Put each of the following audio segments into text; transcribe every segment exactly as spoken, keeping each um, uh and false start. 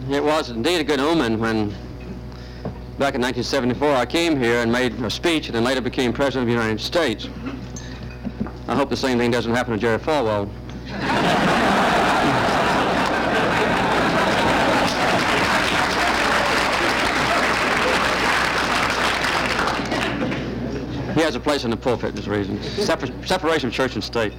it was indeed a good omen when, back in nineteen seventy-four, I came here and made a speech and then later became President of the United States. I hope the same thing doesn't happen to Jerry Falwell. He has a place in the pulpit, there's a reason. Separ- separation of church and state.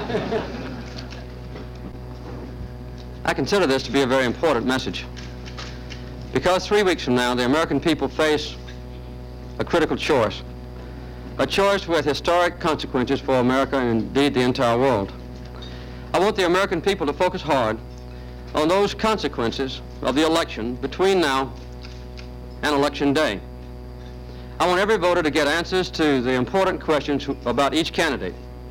I consider this to be a very important message, because three weeks from now, the American people face a critical choice, a choice with historic consequences for America and indeed the entire world. I want the American people to focus hard on those consequences of the election between now and Election Day. I want every voter to get answers to the important questions about each candidate.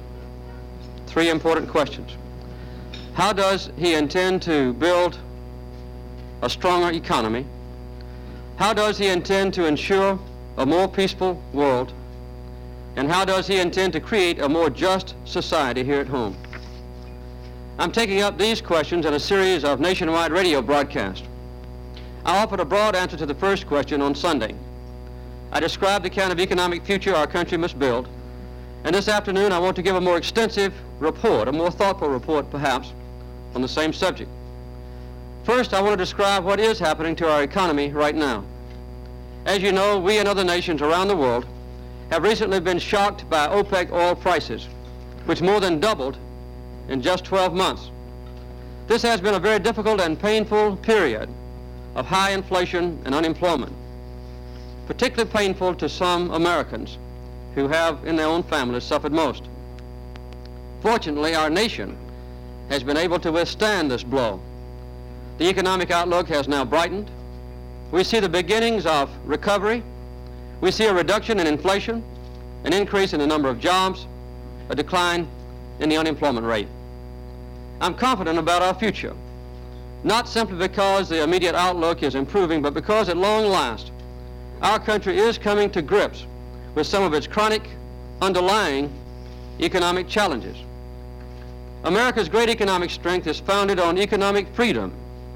Three important questions. How does he intend to build a stronger economy? How does he intend to ensure a more peaceful world? And how does he intend to create a more just society here at home? I'm taking up these questions in a series of nationwide radio broadcasts. I offered a broad answer to the first question on Sunday. I described the kind of economic future our country must build. And this afternoon, I want to give a more extensive report, a more thoughtful report, perhaps, on the same subject. First, I want to describe what is happening to our economy right now. As you know, we and other nations around the world have recently been shocked by OPEC oil prices, which more than doubled in just twelve months. This has been a very difficult and painful period of high inflation and unemployment, particularly painful to some Americans who have in their own families suffered most. Fortunately, our nation has been able to withstand this blow. The economic outlook has now brightened. We see the beginnings of recovery. We see a reduction in inflation, an increase in the number of jobs, a decline in the unemployment rate. I'm confident about our future, not simply because the immediate outlook is improving, but because at long last, our country is coming to grips with some of its chronic underlying economic challenges. America's great economic strength is founded on economic freedom.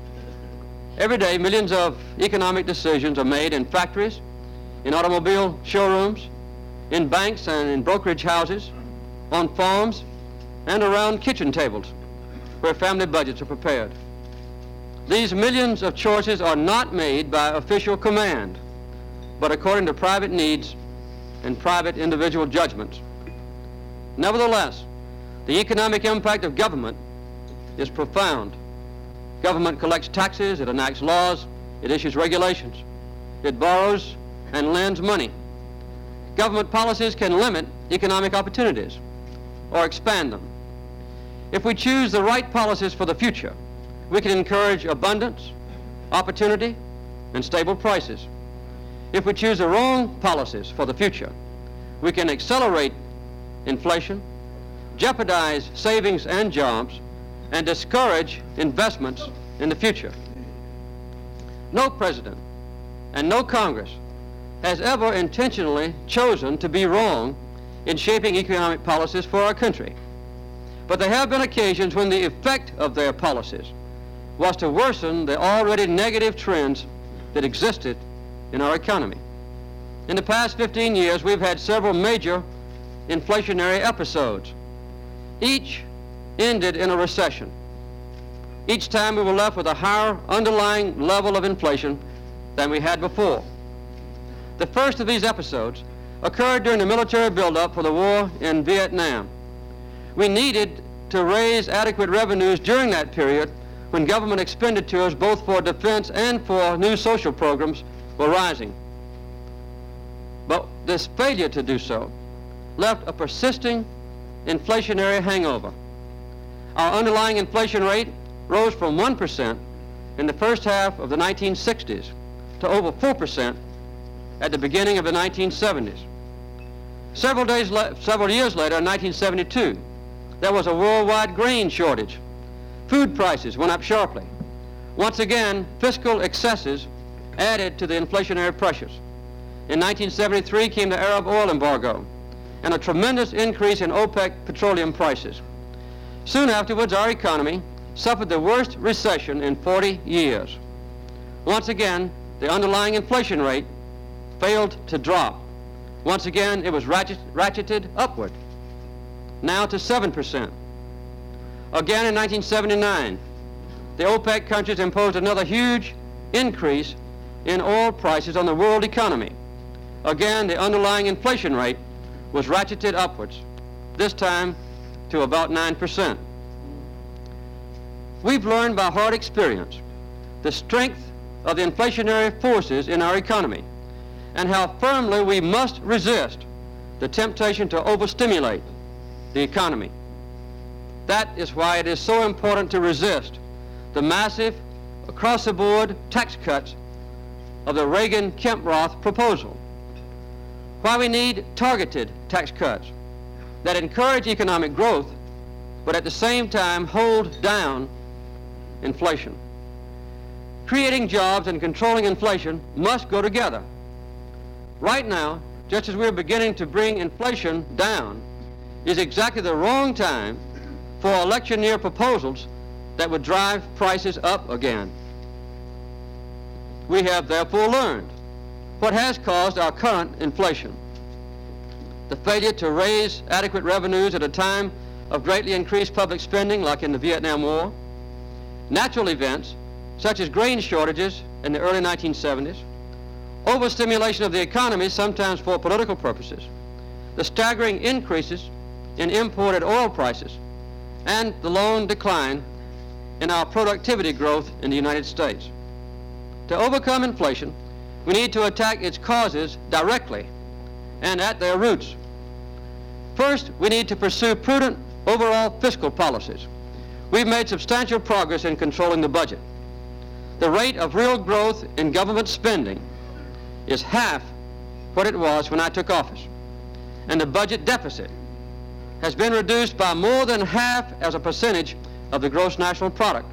Every day, millions of economic decisions are made in factories, in automobile showrooms, in banks and in brokerage houses, on farms, and around kitchen tables where family budgets are prepared. These millions of choices are not made by official command, but according to private needs and private individual judgments. Nevertheless, the economic impact of government is profound. Government collects taxes, it enacts laws, it issues regulations, it borrows and lends money. Government policies can limit economic opportunities or expand them. If we choose the right policies for the future, we can encourage abundance, opportunity, and stable prices. If we choose the wrong policies for the future, we can accelerate inflation, jeopardize savings and jobs, and discourage investments in the future. No president and no Congress has ever intentionally chosen to be wrong in shaping economic policies for our country. But there have been occasions when the effect of their policies was to worsen the already negative trends that existed in our economy. In the past fifteen years, we've had several major inflationary episodes. Each ended in a recession. Each time we were left with a higher underlying level of inflation than we had before. The first of these episodes occurred during the military buildup for the war in Vietnam. We needed to raise adequate revenues during that period when government expenditures, both for defense and for new social programs, were rising. But this failure to do so left a persisting inflationary hangover. Our underlying inflation rate rose from one percent in the first half of the nineteen sixties to over four percent at the beginning of the nineteen seventies. Several days, le- several years later, in nineteen seventy-two, there was a worldwide grain shortage. Food prices went up sharply. Once again, fiscal excesses added to the inflationary pressures. In nineteen seventy-three came the Arab oil embargo and a tremendous increase in OPEC petroleum prices. Soon afterwards, our economy suffered the worst recession in forty years. Once again, the underlying inflation rate failed to drop. Once again, it was ratchet, ratcheted upward, now to seven percent. Again in nineteen seventy-nine, the OPEC countries imposed another huge increase in oil prices on the world economy. Again, the underlying inflation rate was ratcheted upwards, this time to about nine percent. We've learned by hard experience the strength of the inflationary forces in our economy and how firmly we must resist the temptation to overstimulate the economy. That is why it is so important to resist the massive, across-the-board tax cuts of the Reagan-Kemp-Roth proposal. Why we need targeted tax cuts that encourage economic growth, but at the same time hold down inflation. Creating jobs and controlling inflation must go together. Right now, just as we're beginning to bring inflation down, is exactly the wrong time for electioneer proposals that would drive prices up again. We have therefore learned what has caused our current inflation. The failure to raise adequate revenues at a time of greatly increased public spending, like in the Vietnam War, natural events such as grain shortages in the early nineteen seventies, overstimulation of the economy, sometimes for political purposes, the staggering increases in imported oil prices, and the long decline in our productivity growth in the United States. To overcome inflation, we need to attack its causes directly and at their roots. First, we need to pursue prudent overall fiscal policies. We've made substantial progress in controlling the budget. The rate of real growth in government spending is half what it was when I took office, and the budget deficit has been reduced by more than half as a percentage of the gross national product.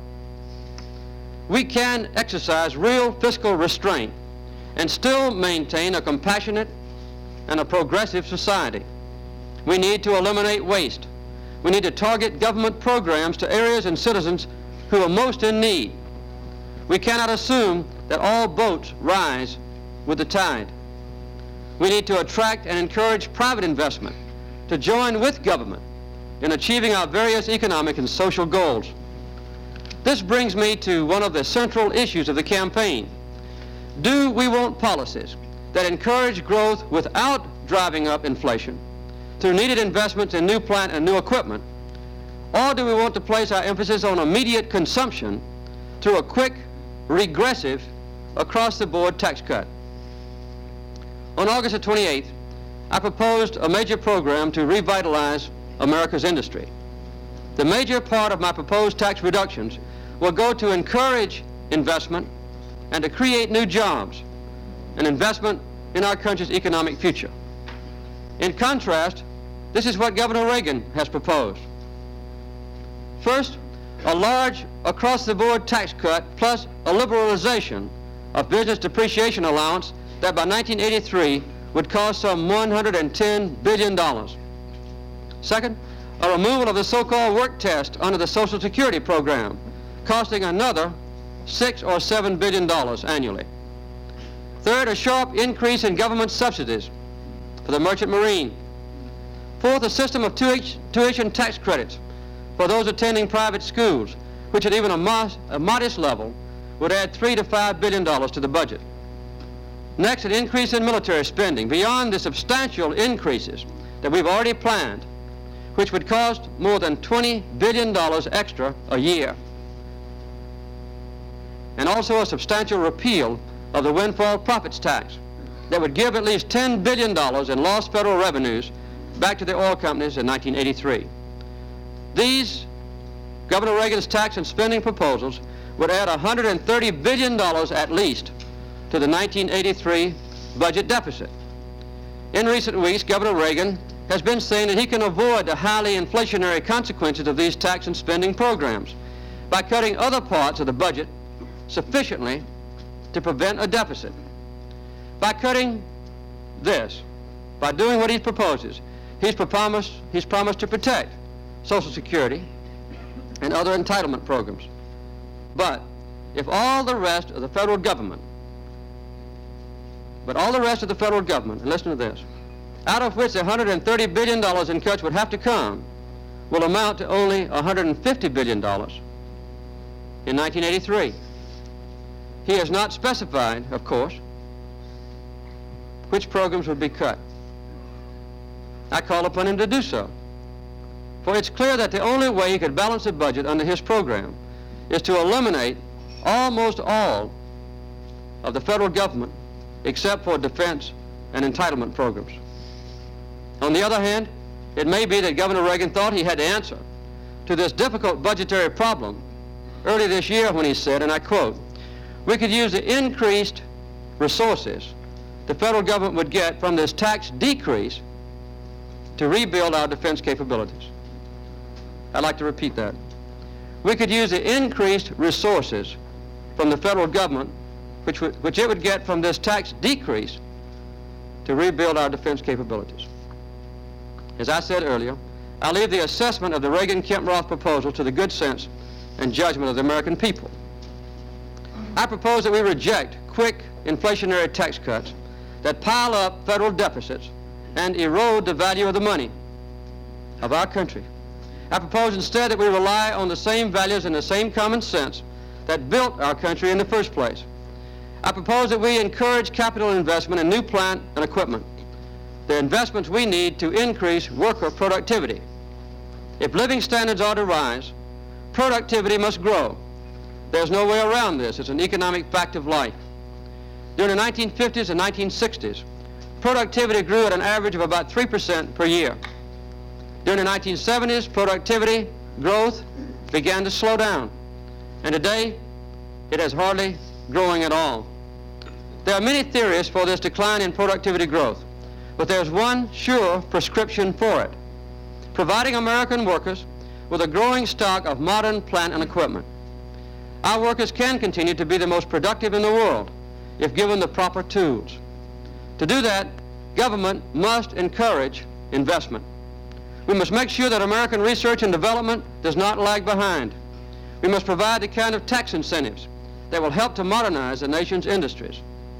We can exercise real fiscal restraint and still maintain a compassionate and a progressive society. We need to eliminate waste. We need to target government programs to areas and citizens who are most in need. We cannot assume that all boats rise with the tide. We need to attract and encourage private investment to join with government in achieving our various economic and social goals. This brings me to one of the central issues of the campaign. Do we want policies that encourage growth without driving up inflation through needed investments in new plant and new equipment, or do we want to place our emphasis on immediate consumption through a quick, regressive, across-the-board tax cut? On August the twenty-eighth, I proposed a major program to revitalize America's industry. The major part of my proposed tax reductions will go to encourage investment and to create new jobs and investment in our country's economic future. In contrast, this is what Governor Reagan has proposed. First, a large across-the-board tax cut plus a liberalization of business depreciation allowance that by nineteen eighty-three would cost some one hundred ten billion dollars. Second, a removal of the so-called work test under the Social Security program, costing another six or seven billion dollars annually. Third, a sharp increase in government subsidies for the merchant marine. Fourth, a system of tuition tax credits for those attending private schools, which at even a, mo- a modest level would add three to five billion dollars to the budget. Next, an increase in military spending beyond the substantial increases that we've already planned, which would cost more than twenty billion dollars extra a year. And also a substantial repeal of the windfall profits tax that would give at least ten billion dollars in lost federal revenues back to the oil companies in nineteen eighty-three. These Governor Reagan's tax and spending proposals would add one hundred thirty billion dollars at least to the nineteen eighty-three budget deficit. In recent weeks, Governor Reagan has been saying that he can avoid the highly inflationary consequences of these tax and spending programs by cutting other parts of the budget sufficiently to prevent a deficit. By cutting this, by doing what he proposes, he's promised, he's promised to protect Social Security and other entitlement programs. But if all the rest of the federal government, but all the rest of the federal government, and listen to this, out of which one hundred thirty billion dollars in cuts would have to come, will amount to only one hundred fifty billion dollars in nineteen eighty-three. He has not specified, of course, which programs would be cut. I call upon him to do so. For it's clear that the only way he could balance the budget under his program is to eliminate almost all of the federal government except for defense and entitlement programs. On the other hand, it may be that Governor Reagan thought he had to answer to this difficult budgetary problem early this year when he said, and I quote, "We could use the increased resources the federal government would get from this tax decrease to rebuild our defense capabilities." I'd like to repeat that. We could use the increased resources from the federal government, which, would, which it would get from this tax decrease, to rebuild our defense capabilities. As I said earlier, I leave the assessment of the Reagan-Kemp-Roth proposal to the good sense and judgment of the American people. I propose that we reject quick inflationary tax cuts that pile up federal deficits and erode the value of the money of our country. I propose instead that we rely on the same values and the same common sense that built our country in the first place. I propose that we encourage capital investment in new plant and equipment, the investments we need to increase worker productivity. If living standards are to rise, productivity must grow. There's no way around this. It's an economic fact of life. During the nineteen fifties and nineteen sixties, productivity grew at an average of about three percent per year. During the nineteen seventies, productivity growth began to slow down, and today it is hardly growing at all. There are many theories for this decline in productivity growth, but there's one sure prescription for it: providing American workers with a growing stock of modern plant and equipment. Our workers can continue to be the most productive in the world if given the proper tools. To do that, government must encourage investment. We must make sure that American research and development does not lag behind. We must provide the kind of tax incentives that will help to modernize the nation's industries.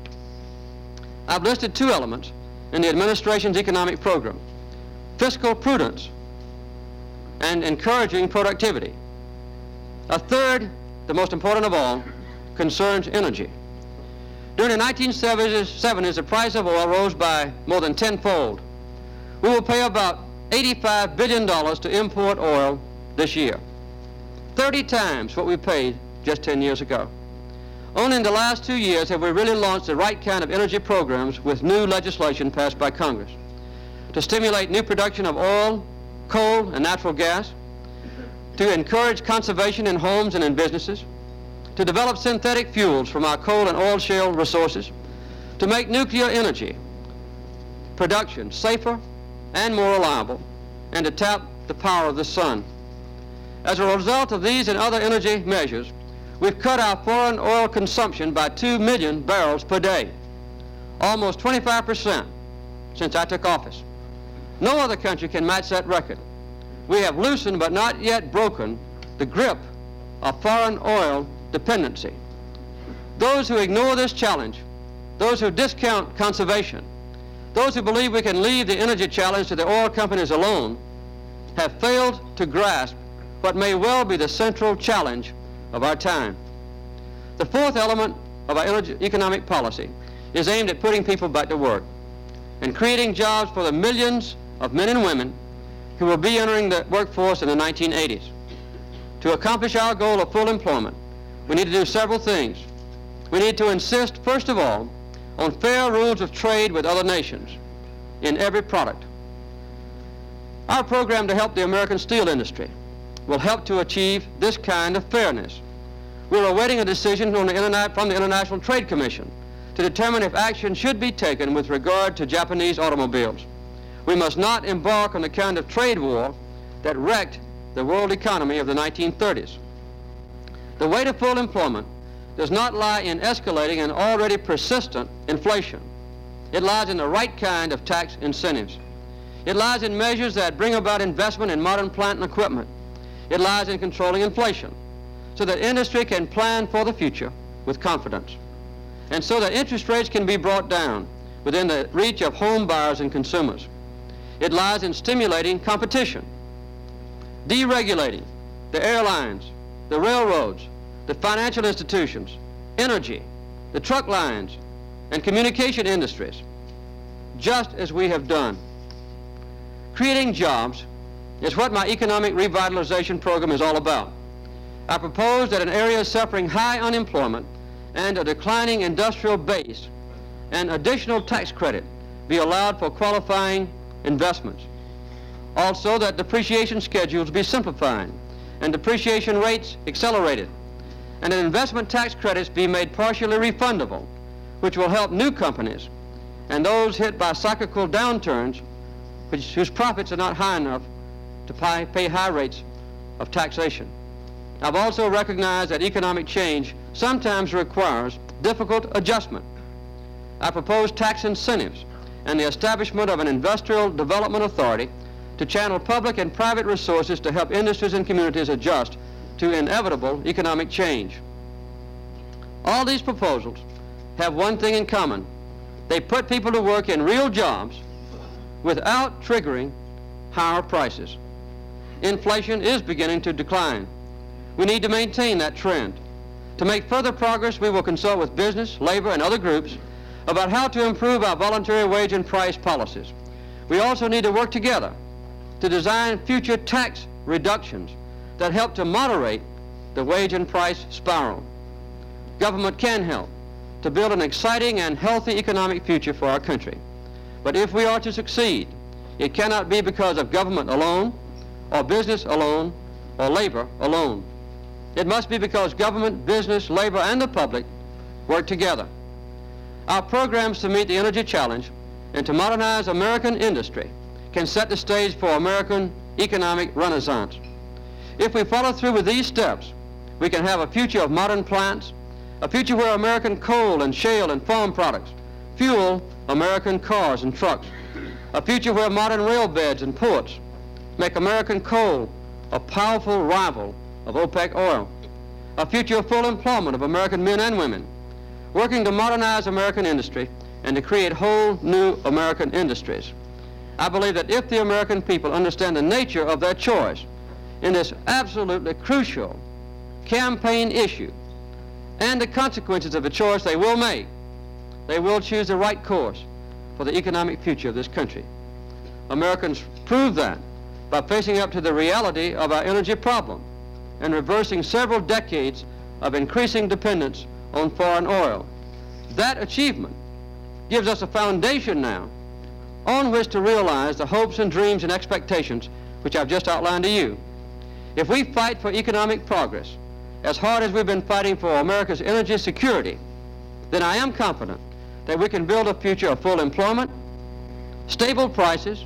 I've listed two elements in the administration's economic program: fiscal prudence and encouraging productivity. A third, the most important of all, concerns energy. During the nineteen seventies, the price of oil rose by more than tenfold. We will pay about eighty-five billion dollars to import oil this year, thirty times what we paid just ten years ago. Only in the last two years have we really launched the right kind of energy programs with new legislation passed by Congress to stimulate new production of oil, coal, and natural gas, to encourage conservation in homes and in businesses, to develop synthetic fuels from our coal and oil shale resources, to make nuclear energy production safer and more reliable, and to tap the power of the sun. As a result of these and other energy measures, we've cut our foreign oil consumption by two million barrels per day, almost twenty-five percent since I took office. No other country can match that record. We have loosened but not yet broken the grip of foreign oil dependency. Those who ignore this challenge, those who discount conservation, those who believe we can leave the energy challenge to the oil companies alone, have failed to grasp what may well be the central challenge of our time. The fourth element of our energy economic policy is aimed at putting people back to work and creating jobs for the millions of men and women who will be entering the workforce in the nineteen eighties. To accomplish our goal of full employment, we need to do several things. We need to insist, first of all, on fair rules of trade with other nations in every product. Our program to help the American steel industry will help to achieve this kind of fairness. We're awaiting a decision on the internet, from the International Trade Commission to determine if action should be taken with regard to Japanese automobiles. We must not embark on the kind of trade war that wrecked the world economy of the nineteen thirties. The way to full employment does not lie in escalating an already persistent inflation. It lies in the right kind of tax incentives. It lies in measures that bring about investment in modern plant and equipment. It lies in controlling inflation so that industry can plan for the future with confidence, and so that interest rates can be brought down within the reach of home buyers and consumers. It lies in stimulating competition, deregulating the airlines, the railroads, the financial institutions, energy, the truck lines, and communication industries, just as we have done. Creating jobs is what my economic revitalization program is all about. I propose that in areas suffering high unemployment and a declining industrial base, an additional tax credit be allowed for qualifying investments. Also, that depreciation schedules be simplified and depreciation rates accelerated, and that investment tax credits be made partially refundable, which will help new companies and those hit by cyclical downturns which, whose profits are not high enough to pay, pay high rates of taxation. I've also recognized that economic change sometimes requires difficult adjustment. I propose tax incentives and the establishment of an industrial development authority to channel public and private resources to help industries and communities adjust to inevitable economic change. All these proposals have one thing in common. They put people to work in real jobs without triggering higher prices. Inflation is beginning to decline. We need to maintain that trend. To make further progress, we will consult with business, labor, and other groups about how to improve our voluntary wage and price policies. We also need to work together to design future tax reductions that help to moderate the wage and price spiral. Government can help to build an exciting and healthy economic future for our country. But if we are to succeed, it cannot be because of government alone, or business alone, or labor alone. It must be because government, business, labor, and the public work together. Our programs to meet the energy challenge and to modernize American industry can set the stage for American economic renaissance. If we follow through with these steps, we can have a future of modern plants, a future where American coal and shale and farm products fuel American cars and trucks, a future where modern rail beds and ports make American coal a powerful rival of OPEC oil, a future of full employment of American men and women, working to modernize American industry and to create whole new American industries. I believe that if the American people understand the nature of their choice in this absolutely crucial campaign issue and the consequences of the choice they will make, they will choose the right course for the economic future of this country. Americans prove that by facing up to the reality of our energy problem and reversing several decades of increasing dependence on foreign oil. That achievement gives us a foundation now on which to realize the hopes and dreams and expectations which I've just outlined to you. If we fight for economic progress as hard as we've been fighting for America's energy security, then I am confident that we can build a future of full employment, stable prices,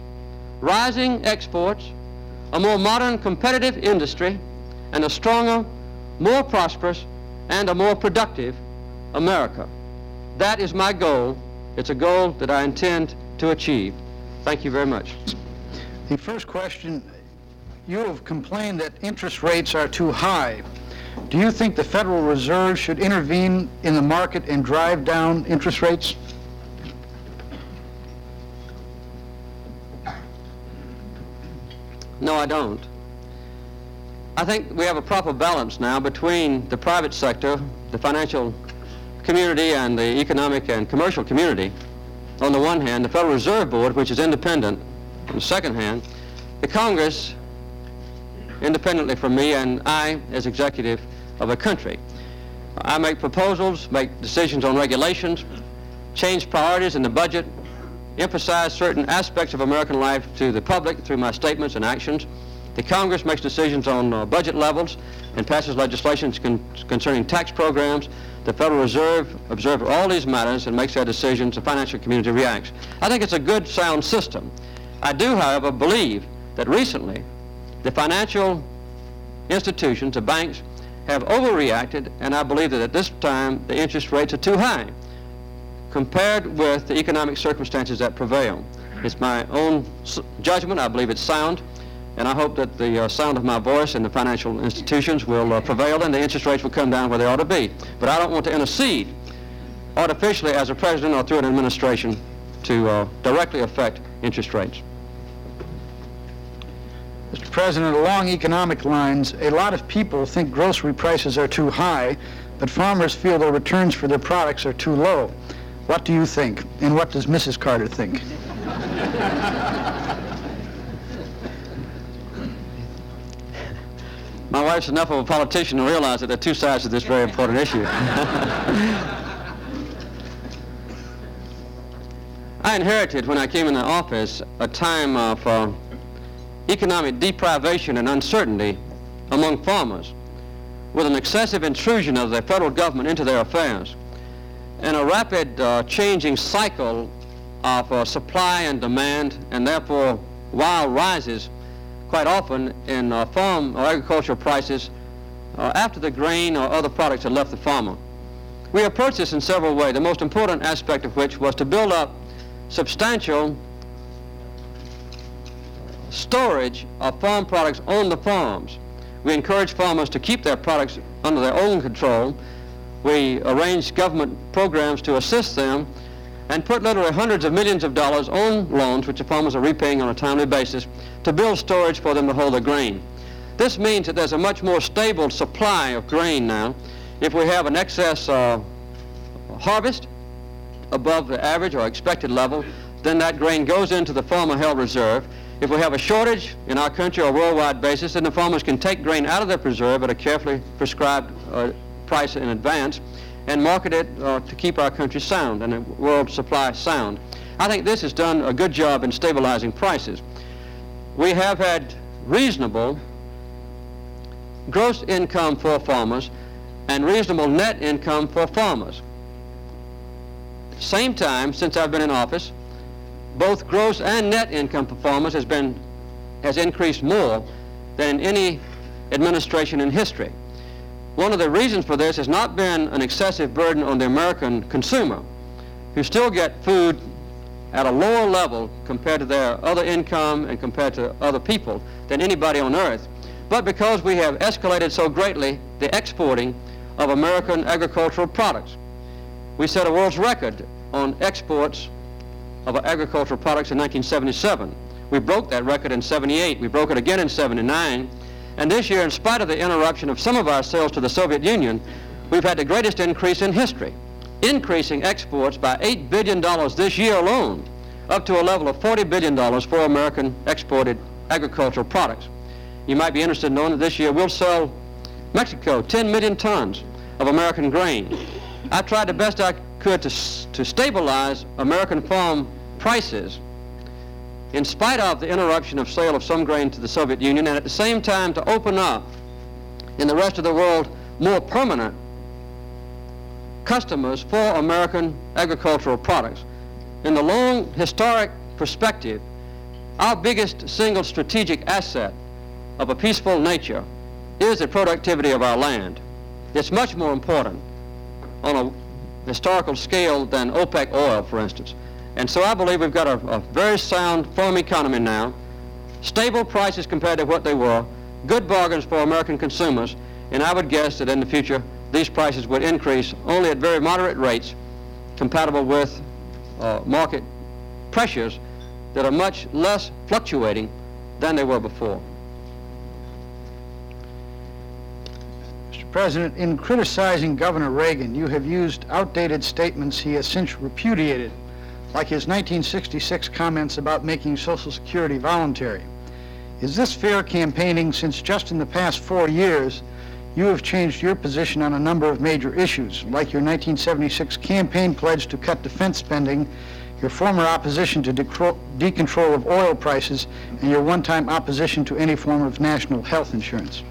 rising exports, a more modern competitive industry, and a stronger, more prosperous, and a more productive America. That is my goal. It's a goal that I intend to achieve. Thank you very much. The first question, you have complained that interest rates are too high. Do you think the Federal Reserve should intervene in the market and drive down interest rates? No, I don't. I think we have a proper balance now between the private sector, the financial community, and the economic and commercial community. On the one hand, the Federal Reserve Board, which is independent. On the second hand, the Congress, independently from me, and I as executive of a country. I make proposals, make decisions on regulations, change priorities in the budget, emphasize certain aspects of American life to the public through my statements and actions. The Congress makes decisions on uh, budget levels and passes legislation con- concerning tax programs. The Federal Reserve observes all these matters and makes their decisions. The financial community reacts. I think it's a good, sound system. I do, however, believe that recently the financial institutions, the banks, have overreacted, and I believe that at this time the interest rates are too high compared with the economic circumstances that prevail. It's my own judgment. I believe it's sound. And I hope that the uh, sound of my voice in the financial institutions will uh, prevail and the interest rates will come down where they ought to be. But I don't want to intercede artificially as a president or through an administration to uh, directly affect interest rates. Mister President, along economic lines, a lot of people think grocery prices are too high, but farmers feel their returns for their products are too low. What do you think? And what does Missus Carter think? My wife's enough of a politician to realize that there are two sides to this very important issue. I inherited, when I came into office, a time of uh, economic deprivation and uncertainty among farmers, with an excessive intrusion of the federal government into their affairs, and a rapid uh, changing cycle of uh, supply and demand, and therefore wild rises quite often in uh, farm or agricultural prices uh, after the grain or other products had left the farmer. We approached this in several ways, the most important aspect of which was to build up substantial storage of farm products on the farms. We encouraged farmers to keep their products under their own control. We arranged government programs to assist them and put literally hundreds of millions of dollars on loans, which the farmers are repaying on a timely basis, to build storage for them to hold their grain. This means that there's a much more stable supply of grain now. If we have an excess uh, harvest above the average or expected level, then that grain goes into the farmer-held reserve. If we have a shortage in our country or worldwide basis, then the farmers can take grain out of their preserve at a carefully prescribed uh, price in advance and market it uh, to keep our country sound and the world supply sound. I think this has done a good job in stabilizing prices. We have had reasonable gross income for farmers and reasonable net income for farmers. Same time, since I've been in office, both gross and net income for farmers has been has increased more than in any administration in history. One of the reasons for this has not been an excessive burden on the American consumer, who still get food at a lower level compared to their other income and compared to other people than anybody on earth, but because we have escalated so greatly the exporting of American agricultural products. We set a world's record on exports of agricultural products in nineteen seventy-seven. We broke that record in seventy-eight. We broke it again in seventy-nine. And this year, in spite of the interruption of some of our sales to the Soviet Union, we've had the greatest increase in history, increasing exports by eight billion dollars this year alone, up to a level of forty billion dollars for American exported agricultural products. You might be interested in knowing that this year we'll sell Mexico ten million tons of American grain. I tried the best I could to, to stabilize American farm prices in spite of the interruption of sale of some grain to the Soviet Union, and at the same time to open up in the rest of the world more permanent customers for American agricultural products. In the long historic perspective, our biggest single strategic asset of a peaceful nature is the productivity of our land. It's much more important on a historical scale than OPEC oil, for instance. And so I believe we've got a, a very sound farm economy now, stable prices compared to what they were, good bargains for American consumers, and I would guess that in the future these prices would increase only at very moderate rates compatible with uh, market pressures that are much less fluctuating than they were before. Mister President, in criticizing Governor Reagan, you have used outdated statements he has since repudiated, like his nineteen sixty-six comments about making Social Security voluntary. Is this fair campaigning, since just in the past four years you have changed your position on a number of major issues, like your nineteen seventy-six campaign pledge to cut defense spending, your former opposition to decontrol of oil prices, and your one-time opposition to any form of national health insurance?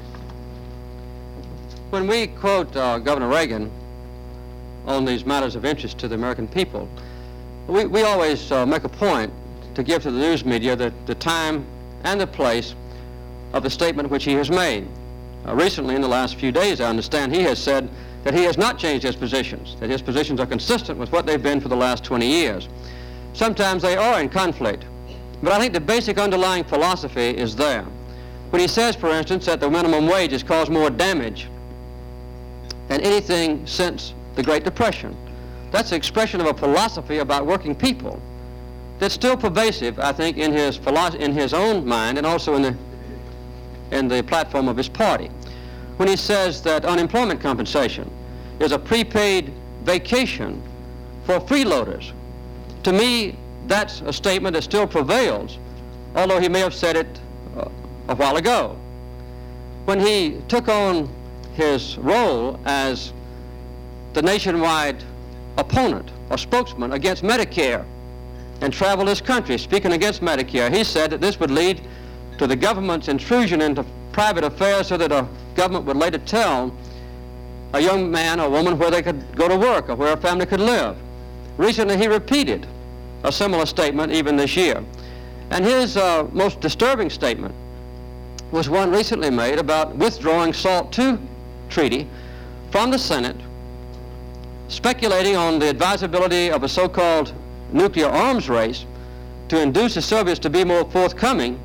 When we quote uh, Governor Reagan on these matters of interest to the American people, we, we always uh, make a point to give to the news media the, the time and the place of the statement which he has made. Uh, recently, in the last few days, I understand he has said that he has not changed his positions, that his positions are consistent with what they've been for the last twenty years. Sometimes they are in conflict, But I think the basic underlying philosophy is there. When he says, for instance, that the minimum wage has caused more damage than anything since the Great Depression, that's the expression of a philosophy about working people that's still pervasive, I think, in his philosophy, in his own mind, and also in the in the platform of his party. When he says that unemployment compensation is a prepaid vacation for freeloaders, to me, that's a statement that still prevails, although he may have said it uh, a while ago. When he took on his role as the nationwide opponent or spokesman against Medicare and traveled this country speaking against Medicare, he said that this would lead to the government's intrusion into private affairs so that a government would later tell a young man or woman where they could go to work or where a family could live. Recently he repeated a similar statement even this year. And his uh, most disturbing statement was one recently made about withdrawing SALT two treaty from the Senate, speculating on the advisability of a so-called nuclear arms race to induce the Soviets to be more forthcoming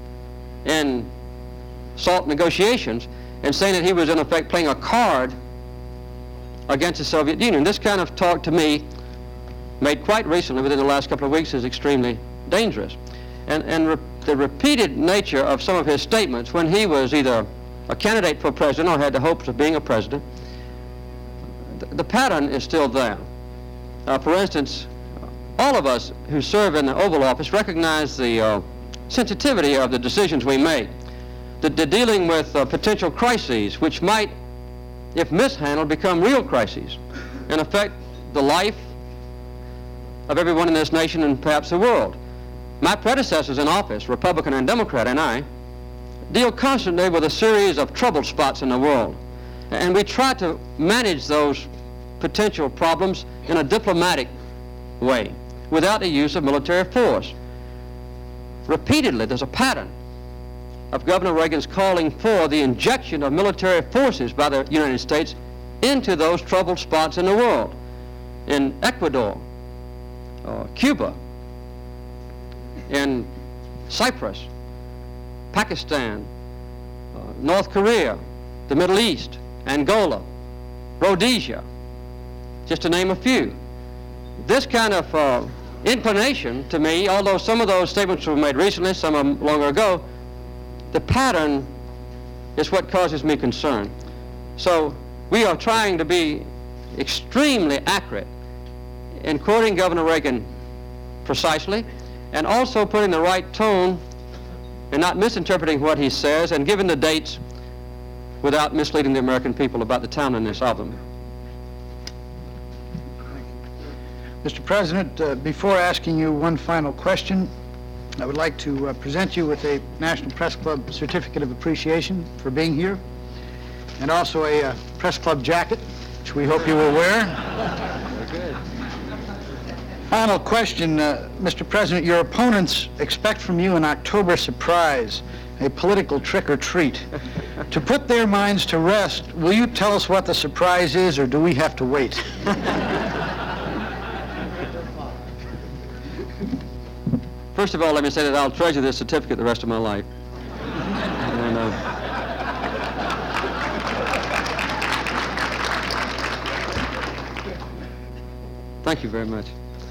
in SALT negotiations, and saying that he was in effect playing a card against the Soviet Union. This kind of talk to me, made quite recently within the last couple of weeks, is extremely dangerous. And, and re the repeated nature of some of his statements when he was either a candidate for president or had the hopes of being a president, the, the pattern is still there. Uh, for instance, all of us who serve in the Oval Office recognize the uh, sensitivity of the decisions we make, the, the dealing with uh, potential crises which might, if mishandled, become real crises and affect the life of everyone in this nation and perhaps the world. My predecessors in office, Republican and Democrat, and I, deal constantly with a series of troubled spots in the world. And we try to manage those potential problems in a diplomatic way without the use of military force. Repeatedly, there's a pattern of Governor Reagan's calling for the injection of military forces by the United States into those troubled spots in the world. In Ecuador, uh, Cuba, in Cyprus, Pakistan, uh, North Korea, the Middle East, Angola, Rhodesia, just to name a few. This kind of uh, inclination to me, although some of those statements were made recently, some of them longer ago, the pattern is what causes me concern. So we are trying to be extremely accurate in quoting Governor Reagan precisely, and also putting the right tone and not misinterpreting what he says, and giving the dates without misleading the American people about the timeliness of them. Mister President, uh, before asking you one final question, I would like to uh, present you with a National Press Club Certificate of Appreciation for being here, and also a uh, Press Club jacket, which we hope you will wear. Very good. Final question, uh, Mister President. Your opponents expect from you an October surprise, a political trick or treat. To put their minds to rest, will you tell us what the surprise is, or do we have to wait? First of all, let me say that I'll treasure this certificate the rest of my life. And, uh, thank you very much.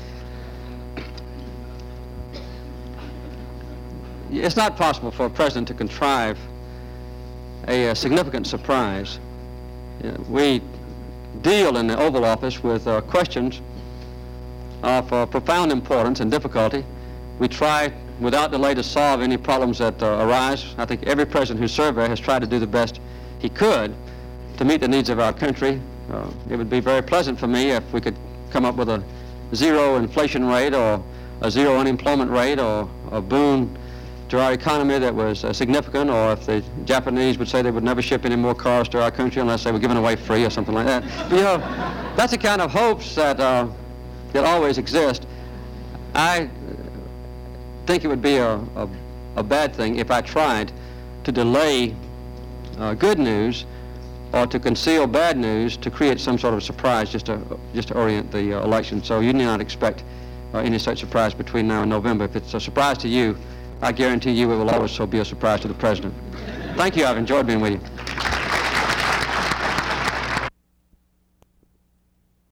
It's not possible for a president to contrive a, a significant surprise. Uh, we deal in the Oval Office with uh, questions of uh, profound importance and difficulty. We try without delay to solve any problems that uh, arise. I think every president who served there has tried to do the best he could to meet the needs of our country. Uh, it would be very pleasant for me if we could come up with a zero inflation rate or a zero unemployment rate or a boon to our economy that was uh, significant, or if the Japanese would say they would never ship any more cars to our country unless they were given away free or something like that. But, you know, that's the kind of hopes that, uh, that always exist. I think it would be a, a, a bad thing if I tried to delay uh, good news or to conceal bad news to create some sort of surprise just to, just to orient the uh, election. So you need not expect uh, any such surprise between now and November. If it's a surprise to you, I guarantee you it will also be a surprise to the President. Thank you. I've enjoyed being with you.